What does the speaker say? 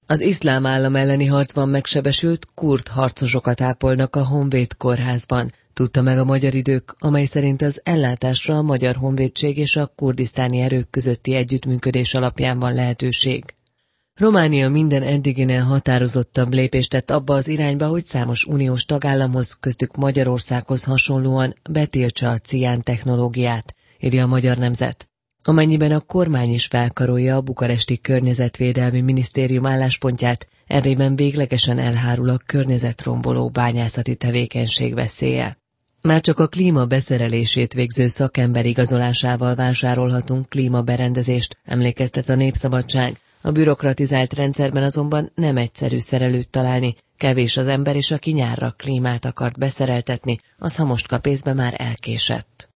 Az iszlám állam elleni harcban megsebesült kurd harcosokat ápolnak a Honvéd kórházban, tudta meg a Magyar Idők, amely szerint az ellátásra a Magyar Honvédség és a kurdisztáni erők közötti együttműködés alapján van lehetőség. Románia minden eddiginél határozottabb lépést tett abba az irányba, hogy számos uniós tagállamhoz, köztük Magyarországhoz hasonlóan betiltsa a cián technológiát, írja a Magyar Nemzet. Amennyiben a kormány is felkarolja a bukaresti környezetvédelmi minisztérium álláspontját, Erdélyben véglegesen elhárul a környezetromboló bányászati tevékenység veszélye. Már csak a klíma beszerelését végző szakember igazolásával vásárolhatunk klímaberendezést, emlékeztet a Népszabadság. A bürokratizált rendszerben azonban nem egyszerű szerelőt találni, kevés az ember, és aki nyárra klímát akart beszereltetni, az ha most kap észbe, már elkésett.